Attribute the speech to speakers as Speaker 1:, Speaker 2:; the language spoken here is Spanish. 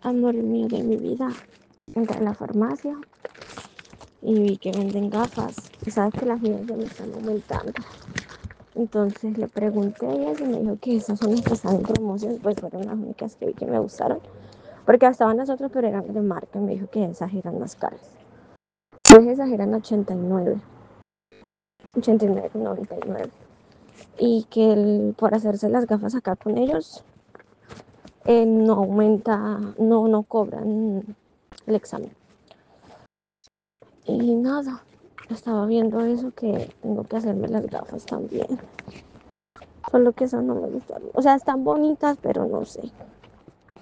Speaker 1: Amor mío de mi vida, entré a la farmacia y vi que venden gafas. Y sabes que las mías ya me están aumentando. Entonces le pregunté a ella y me dijo que esas son las que están en promoción. Pues fueron las únicas que vi que me gustaron. Porque estaban las otras, pero eran de marca. Me dijo que esas eran más caras. Pues esas eran 89. 89,99. Y que por hacerse las gafas acá con ellos, no aumenta, no cobran el examen. Y nada, estaba viendo eso que tengo que hacerme las gafas también. Solo que esas no me gustan. O sea, están bonitas, pero no sé.